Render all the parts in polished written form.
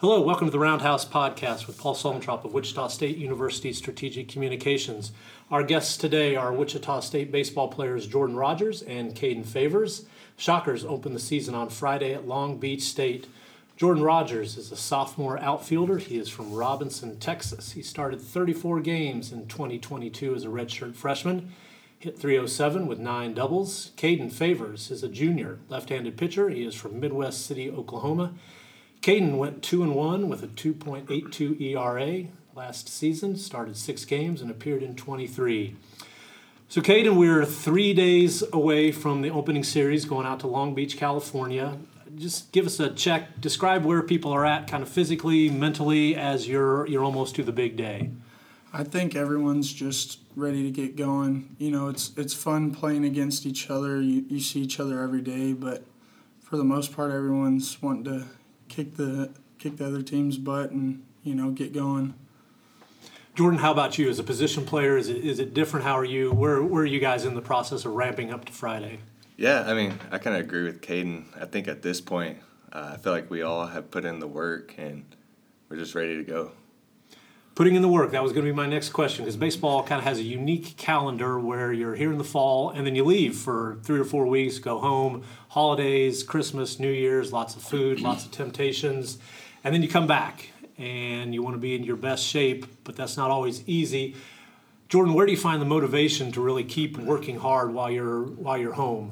Hello, welcome to the Roundhouse Podcast with Paul Sollentrop of Wichita State University Strategic Communications. Our guests today are Wichita State baseball players Jordan Rogers and Caden Favors. Shockers open the season on Friday at Long Beach State. Jordan Rogers is a sophomore outfielder. He is from Robinson, Texas. He started 34 games in 2022 as a redshirt freshman, hit .307 with 9 doubles. Caden Favors is a junior left-handed pitcher. He is from Midwest City, Oklahoma. Caden went 2-1 with a 2.82 ERA last season, started 6 games and appeared in 23. So Caden, we're 3 days away from the opening series going out to Long Beach, California. Just give us a check. Describe where people are at kind of physically, mentally, as you're almost to the big day. I think everyone's just ready to get going. You know, it's fun playing against each other. You see each other every day, but for the most part, everyone's wanting to kick the other team's butt and, get going. Jordan, how about you as a position player? Is it different? How are you? Where are you guys in the process of ramping up to Friday? Yeah, I kind of agree with Caden. I think at this point, I feel like we all have put in the work and we're just ready to go. Putting in the work, that was going to be my next question, because baseball kind of has a unique calendar where you're here in the fall and then you leave for 3 or 4 weeks, go home, holidays, Christmas, New Year's, lots of food, lots of temptations, and then you come back and you want to be in your best shape, but that's not always easy. Jordan, where do you find the motivation to really keep working hard while you're home?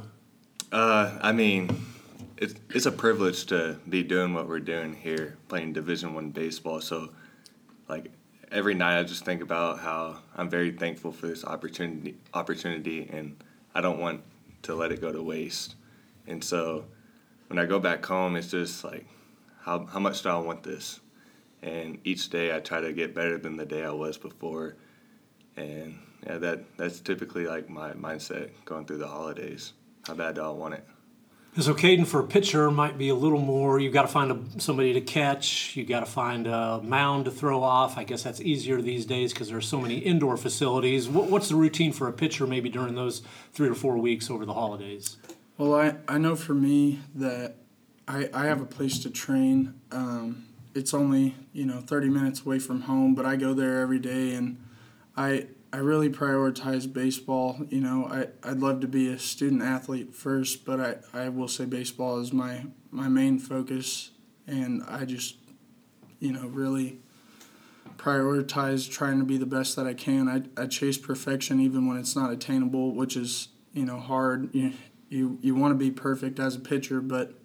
It's a privilege to be doing what we're doing here, playing Division I baseball. So, every night I just think about how I'm very thankful for this opportunity, and I don't want to let it go to waste. And so, when I go back home, it's just like, how much do I want this? And each day I try to get better than the day I was before. And yeah, that's typically like my mindset going through the holidays. How bad do I want it? So Caden, for a pitcher, might be a little more, you've got to find somebody to catch, you've got to find a mound to throw off. I guess that's easier these days because there are so many indoor facilities. What's the routine for a pitcher maybe during those 3 or 4 weeks over the holidays? Well, I know for me that I have a place to train. It's only, 30 minutes away from home, but I go there every day, and I really prioritize baseball. I'd love to be a student athlete first, but I will say baseball is my main focus, and I just, really prioritize trying to be the best that I can. I chase perfection even when it's not attainable, which is, hard. You want to be perfect as a pitcher, but,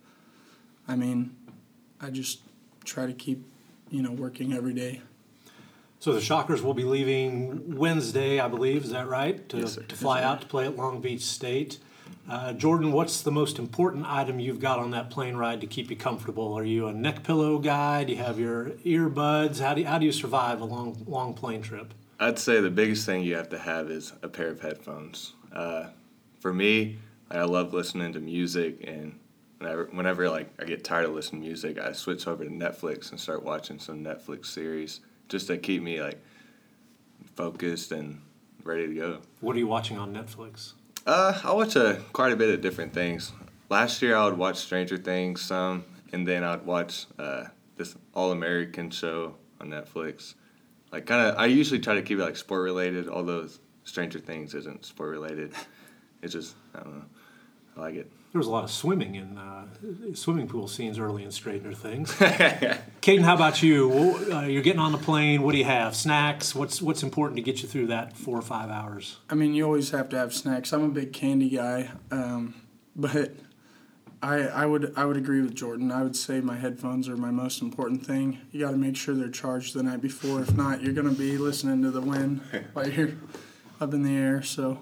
I just try to keep, working every day. So the Shockers will be leaving Wednesday, I believe. Is that right? Yes, sir. To fly out to play at Long Beach State. Jordan, what's the most important item you've got on that plane ride to keep you comfortable? Are you a neck pillow guy? Do you have your earbuds? How do you survive a long plane trip? I'd say the biggest thing you have to have is a pair of headphones. For me, I love listening to music, and whenever I get tired of listening to music, I switch over to Netflix and start watching some Netflix series, just to keep me focused and ready to go. What are you watching on Netflix? I watch quite a bit of different things. Last year I would watch Stranger Things some, and then I'd watch this All-American show on Netflix. I usually try to keep it sport related, although Stranger Things isn't sport related. It's just, I don't know, I like it. There was a lot of swimming in swimming pool scenes early in Stranger Things. Caden, how about you? You're getting on the plane. What do you have? Snacks? What's important to get you through that 4 or 5 hours? You always have to have snacks. I'm a big candy guy, but I would agree with Jordan. I would say my headphones are my most important thing. You got to make sure they're charged the night before. If not, you're going to be listening to the wind while you're up in the air. So.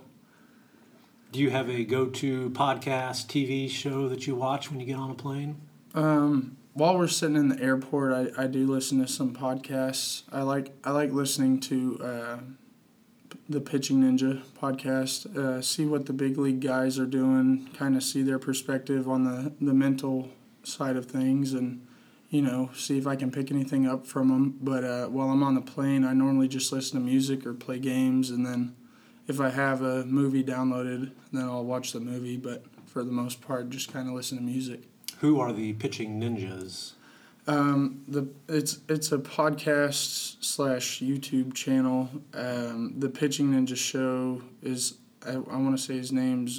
Do you have a go-to podcast, TV show that you watch when you get on a plane? While we're sitting in the airport, I do listen to some podcasts. I like listening to the Pitching Ninja podcast, see what the big league guys are doing, kind of see their perspective on the mental side of things, and, see if I can pick anything up from them. But while I'm on the plane, I normally just listen to music or play games, and then if I have a movie downloaded, then I'll watch the movie, but for the most part, just kind of listen to music. Who are the Pitching Ninjas? It's a podcast / YouTube channel. The Pitching Ninja Show is, I want to say his name's,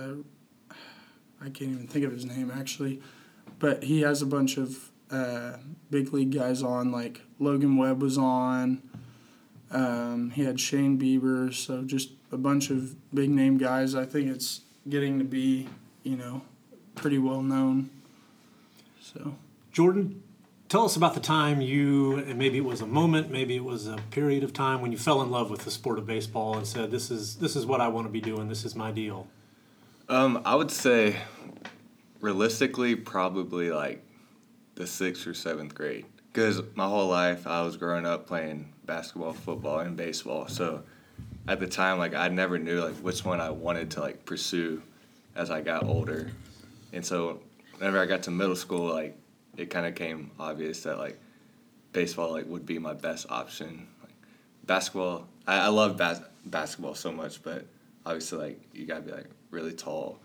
I can't even think of his name actually, but he has a bunch of big league guys on, like Logan Webb was on. He had Shane Bieber, so just a bunch of big name guys. I think it's getting to be, pretty well known. So, Jordan, tell us about the time and maybe it was a moment, maybe it was a period of time when you fell in love with the sport of baseball and said, this is what I want to be doing, this is my deal. I would say, realistically, probably like the 6th or 7th grade. Because my whole life I was growing up playing basketball, football, and baseball. So at the time, like, I never knew like which one I wanted to like pursue as I got older. And so whenever I got to middle school, like, it kind of came obvious that like baseball like would be my best option. Like, basketball, I love basketball so much, but obviously like you gotta be like really tall,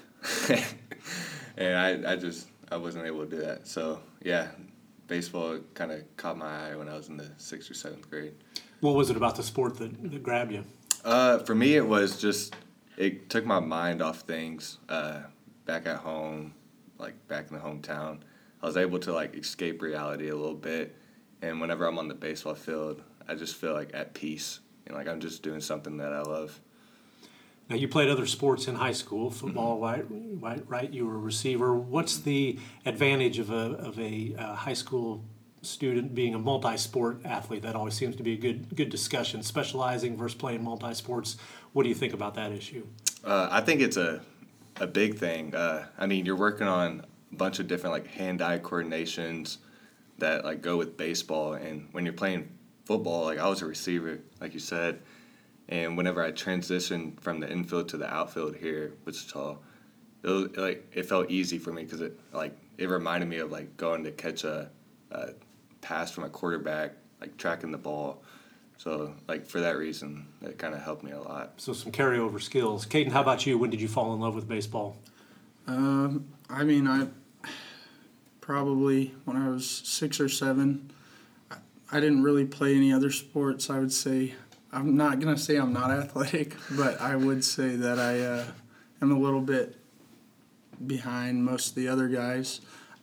and I wasn't able to do that. So yeah, baseball kind of caught my eye when I was in the 6th or 7th grade. What was it about the sport that grabbed you? For me, it was just it took my mind off things. Back at home, like back in the hometown, I was able to like escape reality a little bit, and whenever I'm on the baseball field, I just feel like at peace and like I'm just doing something that I love. Now, you played other sports in high school, football, right? You were a receiver. What's the advantage of a high school student being a multi-sport athlete? That always seems to be a good discussion. Specializing versus playing multi-sports. What do you think about that issue? I think it's a big thing. I mean, you're working on a bunch of different like hand-eye coordinations that like go with baseball, and when you're playing football, like I was a receiver, like you said. And whenever I transitioned from the infield to the outfield here at Wichita, it felt easy for me because it reminded me of like going to catch a pass from a quarterback, like tracking the ball. So like for that reason, it kind of helped me a lot. So some carryover skills. Caden, how about you? When did you fall in love with baseball? I mean, I probably when I was 6 or 7. I didn't really play any other sports. I would say. I'm not going to say I'm not athletic, but I would say that I am a little bit behind most of the other guys.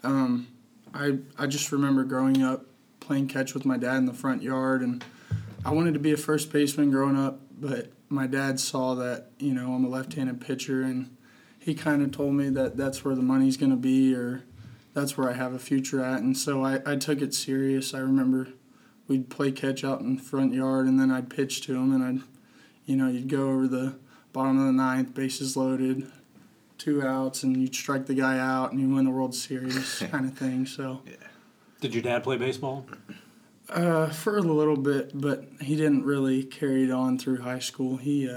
I just remember growing up playing catch with my dad in the front yard, and I wanted to be a first baseman growing up, but my dad saw that, I'm a left-handed pitcher, and he kind of told me that that's where the money's going to be, or that's where I have a future at, and so I took it serious. I remember we'd play catch out in the front yard, and then I'd pitch to him, and you'd go over the bottom of the 9th, bases loaded, 2 outs, and you'd strike the guy out, and you win the World Series kind of thing. So, yeah. Did your dad play baseball? For a little bit, but he didn't really carry it on through high school. He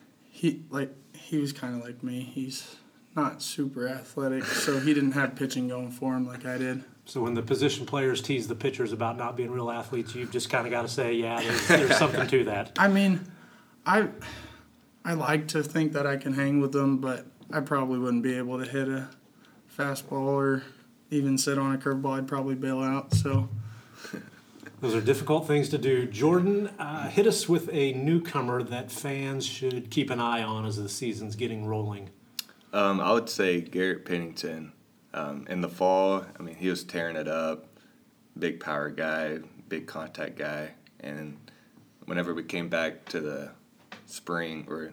was kind of like me. He's not super athletic, so he didn't have pitching going for him like I did. So when the position players tease the pitchers about not being real athletes, you've just kind of got to say, yeah, there's something to that. I mean, I like to think that I can hang with them, but I probably wouldn't be able to hit a fastball or even sit on a curveball. I'd probably bail out. So those are difficult things to do. Jordan, hit us with a newcomer that fans should keep an eye on as the season's getting rolling. I would say Garrett Pennington. In the fall, I mean, he was tearing it up. Big power guy, big contact guy. And whenever we came back to the spring or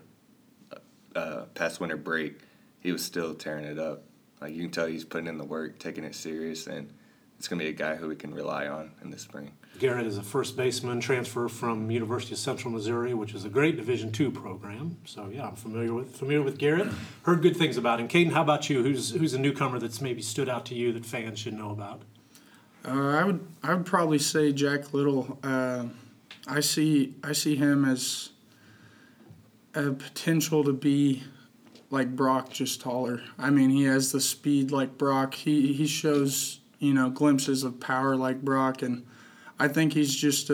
past winter break, he was still tearing it up. Like, you can tell he's putting in the work, taking it serious, and it's going to be a guy who we can rely on in the spring. Garrett is a first baseman, transfer from University of Central Missouri, which is a great Division II program. So, yeah, I'm familiar with Garrett. Heard good things about him. Caden, how about you? Who's a newcomer that's maybe stood out to you that fans should know about? I would probably say Jack Little. I see him as a potential to be like Brock, just taller. I mean, he has the speed like Brock. He shows glimpses of power like Brock, and I think he's just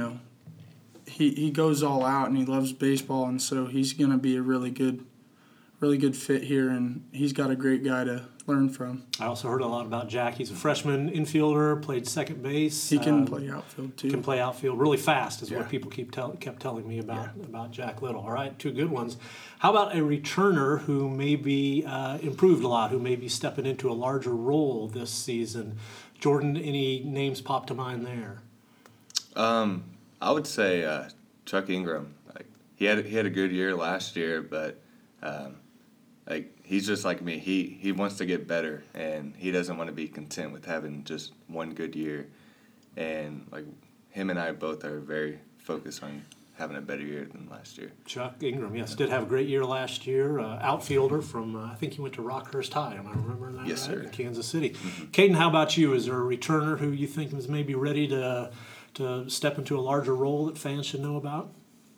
he goes all out and he loves baseball, and so he's going to be a really good really good fit here, and he's got a great guy to learn from. I also heard a lot about Jack. He's a freshman infielder, played second base. He can play outfield too. Can play outfield really fast is Yeah. what people kept telling me about Jack Little. All right, two good ones. How about a returner who maybe improved a lot, who may be stepping into a larger role this season? Jordan, any names pop to mind there? I would say Chuck Ingram. Like he had a good year last year, but like he's just like me. He wants to get better, and he doesn't want to be content with having just one good year. And like him and I both are very focused on having a better year than last year. Chuck Ingram, yes, did have a great year last year. Outfielder from, I think he went to Rockhurst High. Am I remembering that Yes, right? sir. In Kansas City. Caden, how about you? Is there a returner who you think is maybe ready to step into a larger role that fans should know about?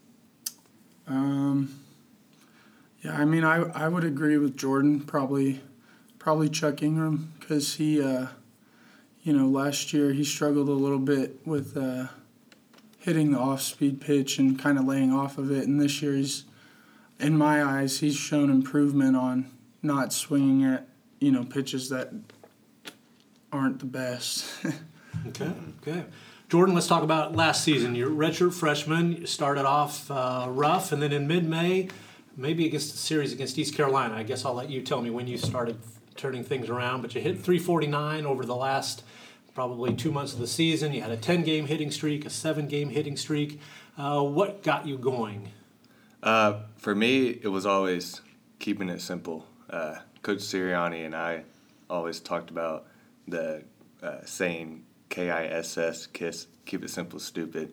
Yeah, I mean, I would agree with Jordan. Probably Chuck Ingram, because he, last year he struggled a little bit with hitting the off-speed pitch and kind of laying off of it. And this year in my eyes, he's shown improvement on not swinging at pitches that aren't the best. Okay. Jordan, let's talk about last season. You're a redshirt freshman. You started off rough, and then in mid-May, maybe against a series against East Carolina. I guess I'll let you tell me when you started turning things around. But you hit 349 over the last probably 2 months of the season. You had a 10-game hitting streak, a 7-game hitting streak. What got you going? For me, it was always keeping it simple. Coach Sirianni and I always talked about the saying KISS, KISS, keep it simple, stupid.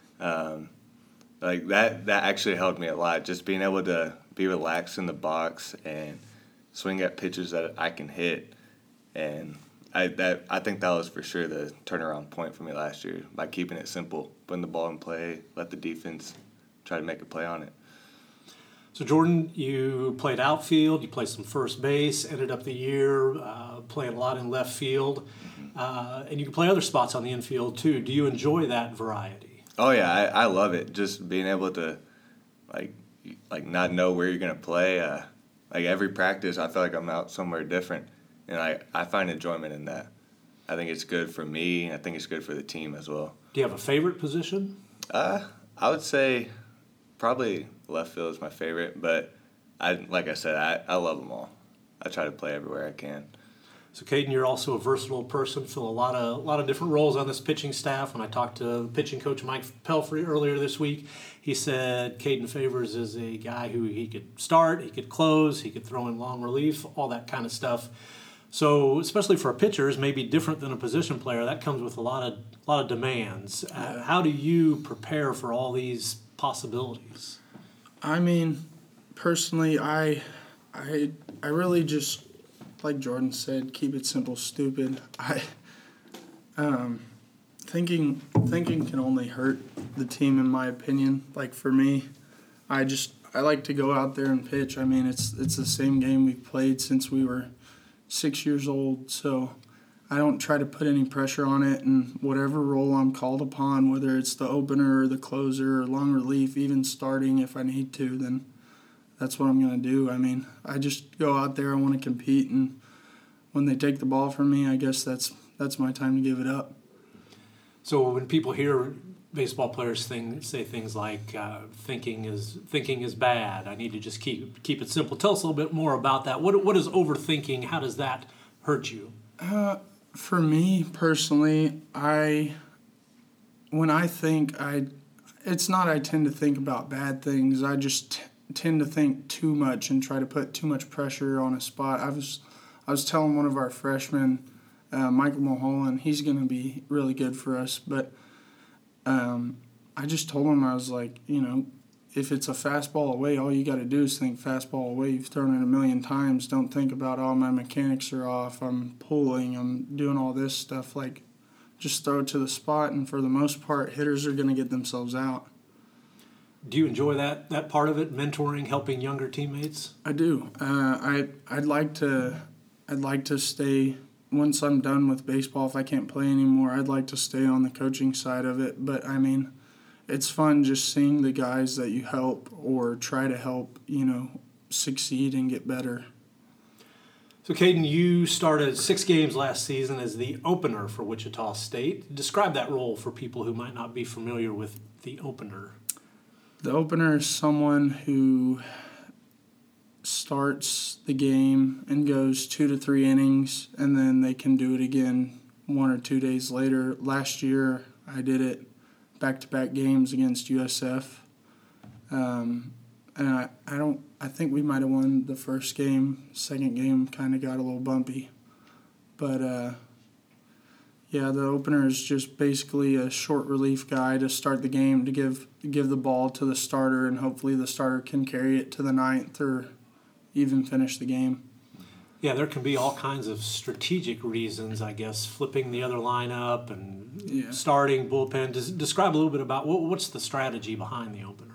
Like that actually helped me a lot. Just being able to be relaxed in the box and swing at pitches that I can hit, and I think that was for sure the turnaround point for me last year, by keeping it simple, putting the ball in play, let the defense try to make a play on it. So, Jordan, you played outfield, you played some first base, ended up the year playing a lot in left field, and you can play other spots on the infield too. Do you enjoy that variety? Oh yeah, I love it. Just being able to like not know where you're gonna play. Like every practice, I feel like I'm out somewhere different, and I find enjoyment in that. I think it's good for me. I think it's good for the team as well. Do you have a favorite position? I would say probably left field is my favorite, but like I said, I love them all. I try to play everywhere I can. So, Caden, you're also a versatile person, fill a lot of different roles on this pitching staff. When I talked to pitching coach Mike Pelfrey earlier this week, he said Caden Favors is a guy who he could start, he could close, he could throw in long relief, all that kind of stuff. So, especially for pitchers, maybe different than a position player, that comes with a lot of demands. How do you prepare for all these possibilities? I mean, personally, I really just, like Jordan said, keep it simple, stupid. Thinking can only hurt the team, in my opinion. Like for me, I like to go out there and pitch. I mean, it's the same game we've played since we were 6 years old, so I don't try to put any pressure on it. And whatever role I'm called upon, whether it's the opener or the closer or long relief, even starting if I need to, then that's what I'm going to do. I mean, I just go out there, I want to compete, and when they take the ball from me, I guess that's my time to give it up. So when people hear baseball players say things like thinking is bad, I need to just keep it simple. Tell us a little bit more about that. What is overthinking? How does that hurt you? For me personally, when I think, I tend to think about bad things. I just tend to think too much and try to put too much pressure on a spot. I was telling one of our freshmen, Michael Mulholland, he's going to be really good for us, but I just told him, I was like, if it's a fastball away, all you got to do is think fastball away. You've thrown it a million times. Don't think about, my mechanics are off, I'm pulling, I'm doing all this stuff. Like, just throw it to the spot, and for the most part, hitters are going to get themselves out. Do you enjoy that part of it, mentoring, helping younger teammates? I do. I'd like to stay, once I'm done with baseball, if I can't play anymore, I'd like to stay on the coaching side of it. But, I mean, it's fun just seeing the guys that you help or try to help, succeed and get better. So, Caden, you started 6 games last season as the opener for Wichita State. Describe that role for people who might not be familiar with the opener. The opener is someone who starts the game and goes 2 to 3 innings, and then they can do it again 1 or 2 days later. Last year, I did it back-to-back games against USF. And I think we might have won the first game. Second game kind of got a little bumpy. But, yeah, the opener is just basically a short relief guy to start the game, to give the ball to the starter, and hopefully the starter can carry it to the ninth or even finish the game. Yeah, there can be all kinds of strategic reasons, I guess, flipping the other lineup and starting bullpen. Describe a little bit about what's the strategy behind the opener.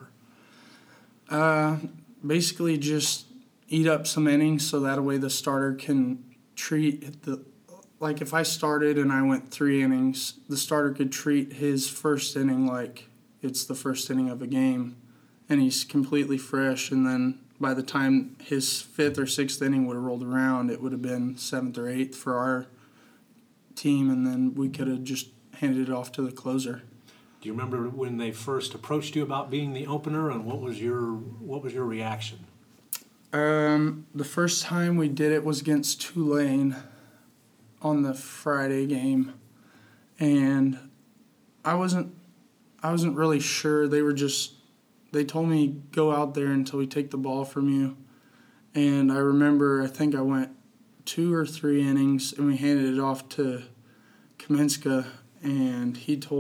Basically just eat up some innings so that way the starter can treat like if I started and I went 3 innings, the starter could treat his first inning like it's the first inning of a game, and he's completely fresh, and then by the time his 5th or 6th inning would have rolled around, it would have been 7th or 8th for our team, and then we could have just handed it off to the closer. Do you remember when they first approached you about being the opener, and what was your reaction? The first time we did it was against Tulane on the Friday game, and I wasn't really sure. They told me go out there until we take the ball from you, and I remember I think I went 2 or 3 innings, and we handed it off to Kaminska, and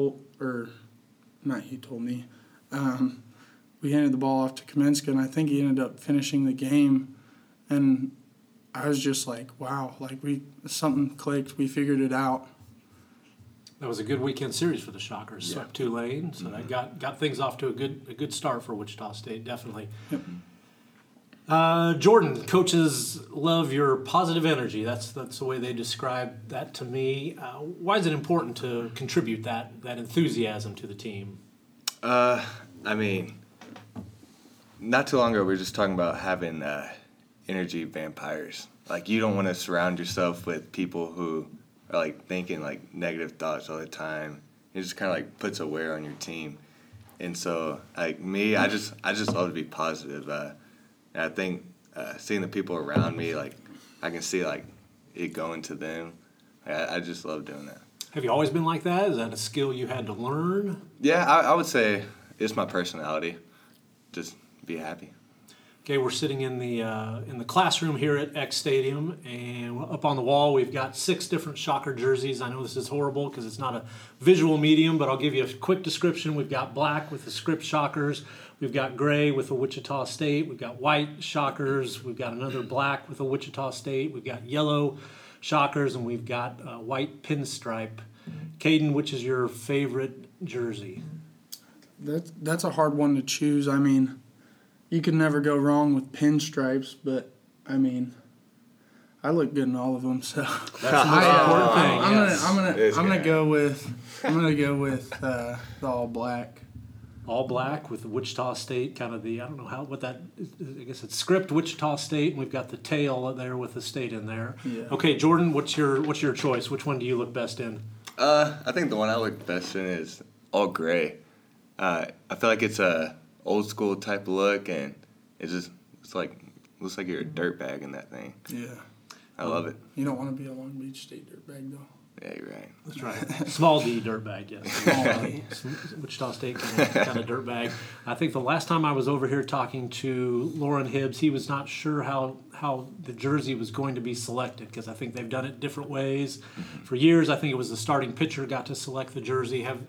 we handed the ball off to Kaminska, and I think he ended up finishing the game, and I was just like, wow, like something clicked, we figured it out. That was a good weekend series for the Shockers. Yeah. Swept Tulane, so that got things off to a good start for Wichita State, definitely. Yep. Jordan, coaches love your positive energy. That's the way they describe that to me. Why is it important to contribute that enthusiasm to the team? I mean, not too long ago we were just talking about having energy vampires. Like, you don't want to surround yourself with people who are like thinking like negative thoughts all the time. It just kind of like puts a wear on your team. And so, like me, I just love to be positive. And I think seeing the people around me, like I can see like it going to them. I just love doing that. Have you always been like that? Is that a skill you had to learn? Yeah, I would say it's my personality. Just be happy. Okay, we're sitting in the classroom here at X Stadium, and up on the wall we've got 6 different Shocker jerseys. I know this is horrible because it's not a visual medium, but I'll give you a quick description. We've got black with the script Shockers. We've got gray with the Wichita State. We've got white Shockers. We've got another black with the Wichita State. We've got yellow Shockers, and we've got white pinstripe. Caden, which is your favorite jersey? That's a hard one to choose. I mean, you can never go wrong with pinstripes, but I mean, I look good in all of them. So that's the most important thing. I'm gonna go with the all black. All black with the Wichita State, kind of the, I don't know what that is. I guess it's script Wichita State, and we've got the tail there with the state in there. Yeah. Okay, Jordan, what's your choice? Which one do you look best in? I think the one I look best in is all gray. I feel like it's a old school type of look, and it's like looks like you're a dirtbag in that thing. Yeah. I love it. You don't want to be a Long Beach State dirtbag though. Yeah, you're right. That's right. Small D dirtbag, yes. Small D. Wichita State kind of dirtbag. I think the last time I was over here talking to Lauren Hibbs, he was not sure how the jersey was going to be selected, because I think they've done it different ways. For years, I think it was the starting pitcher got to select the jersey. Have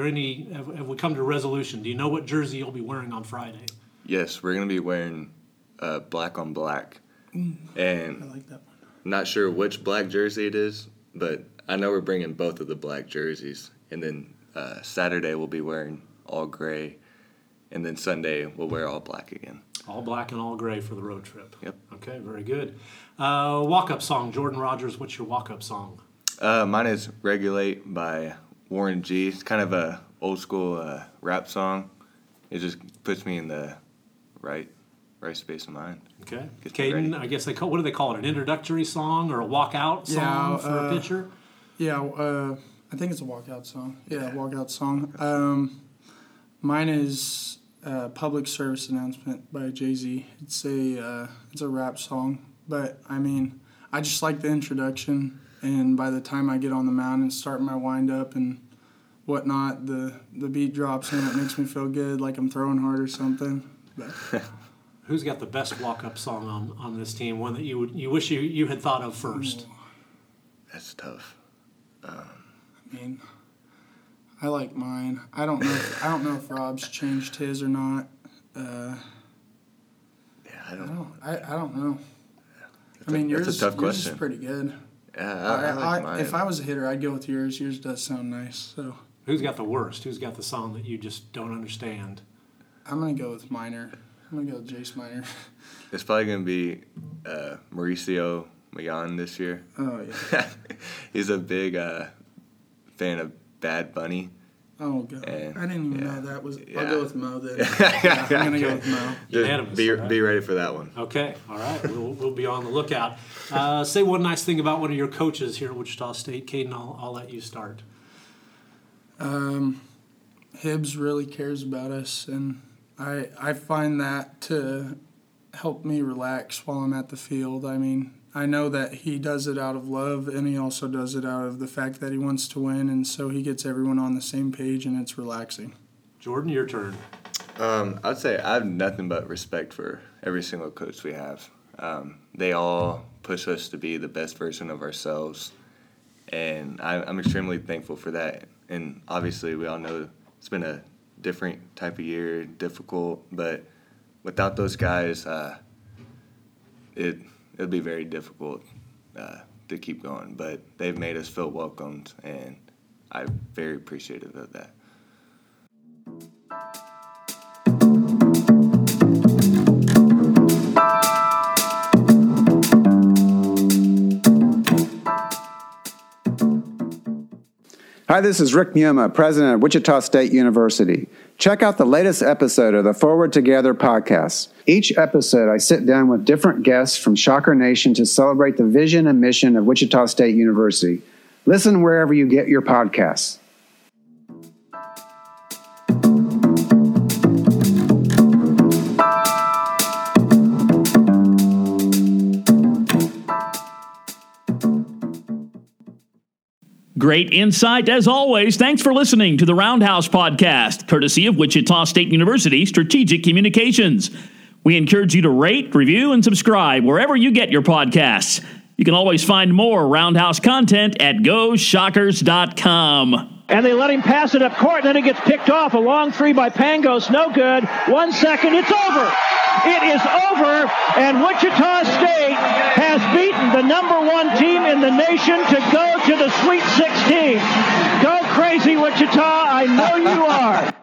we come to a resolution? Do you know what jersey you'll be wearing on Friday? Yes, we're going to be wearing black on black. And I like that one. Not sure which black jersey it is, but I know we're bringing both of the black jerseys. And then Saturday we'll be wearing all gray. And then Sunday we'll wear all black again. All black and all gray for the road trip. Yep. Okay, very good. Walk-up song. Jordan Rogers, what's your walk-up song? Mine is Regulate by Warren G. It's kind of a old school rap song. It just puts me in the right right space of mind. Okay. Get me ready. Caden, I guess what do they call it? An introductory song or a walkout song for a pitcher? Yeah, I think it's a walkout song. Yeah, walkout song. Mine is Public Service Announcement by Jay-Z. It's a rap song, but I mean, I just like the introduction, and by the time I get on the mound and start my wind-up and whatnot, the beat drops in. It makes me feel good, like I'm throwing hard or something. But who's got the best walk-up song on this team? One that you wish you had thought of first. That's tough. I mean, I like mine. I don't know if Rob's changed his or not. Yeah, I don't know. I don't know. I mean, yours a tough question. Yours is pretty good. Yeah, I like mine. If I was a hitter, I'd go with yours. Yours does sound nice. So. Who's got the worst? Who's got the song that you just don't understand? I'm going to go with Minor. I'm going to go with Jace Minor. It's probably going to be Mauricio Mayan this year. Oh, yeah. He's a big fan of Bad Bunny. Oh, God. And, I didn't even know that was. Yeah. I'll go with Mo then. I'm going to go with Mo. Unanimous. Be ready for that one. Okay. All right. We'll be on the lookout. Say one nice thing about one of your coaches here at Wichita State. Caden, I'll let you start. Hibbs really cares about us, and I find that to help me relax while I'm at the field. I mean, I know that he does it out of love, and he also does it out of the fact that he wants to win, and so he gets everyone on the same page, and it's relaxing. Jordan, your turn. I'd say I have nothing but respect for every single coach we have. They all push us to be the best version of ourselves, and I'm extremely thankful for that. And obviously, we all know it's been a different type of year, difficult, but without those guys, it'll be very difficult to keep going. But they've made us feel welcomed, and I'm very appreciative of that. Hi, this is Rick Mioma, president of Wichita State University. Check out the latest episode of the Forward Together podcast. Each episode, I sit down with different guests from Shocker Nation to celebrate the vision and mission of Wichita State University. Listen wherever you get your podcasts. Great insight as always. Thanks for listening to the Roundhouse Podcast, courtesy of Wichita State University Strategic Communications. We encourage you to rate, review, and subscribe wherever you get your podcasts. You can always find more Roundhouse content at GoShockers.com. And they let him pass it up court, and then it gets picked off. A long three by Pangos, no good. 1 second, it's over. It is over, and Wichita State has beaten the #1 team in the nation to go to the Sweet 16. Go crazy, Wichita. I know you are.